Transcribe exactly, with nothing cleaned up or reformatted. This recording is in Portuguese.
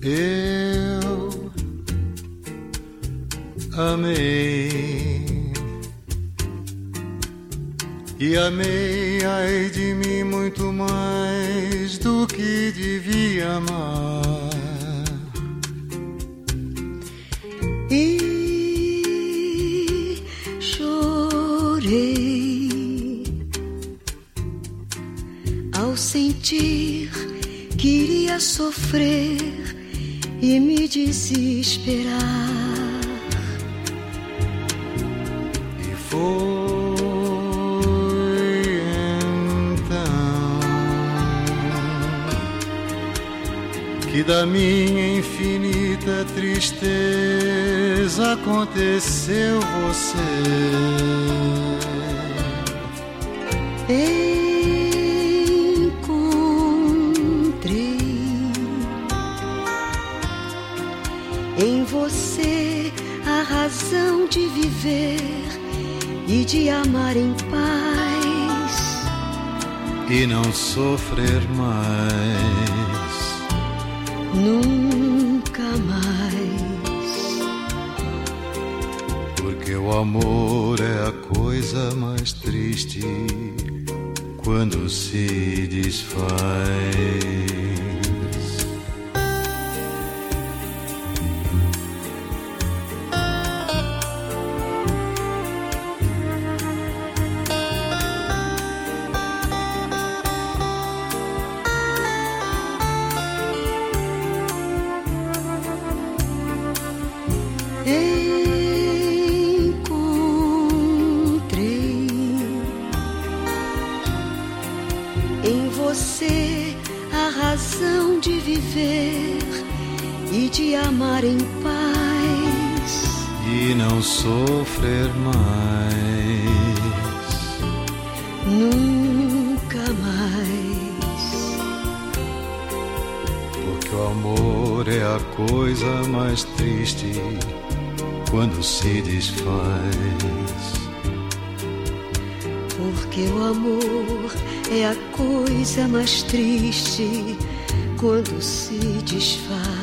Eu amei e amei, ai de mim, muito mais do que devia amar. E chorei ao sentir que iria sofrer e me desesperar. E foi então que da minha infinita tristeza aconteceu você. Encontrei em você a razão de viver e de amar em paz E não sofrer mais, nunca mais. porque o amor é a coisa mais triste quando se desfaz. Encontrei em você a razão de viver e de amar em paz E não sofrer mais, nunca mais. porque o amor é a coisa mais triste quando se desfaz. Porque o amor é a coisa mais triste quando se desfaz.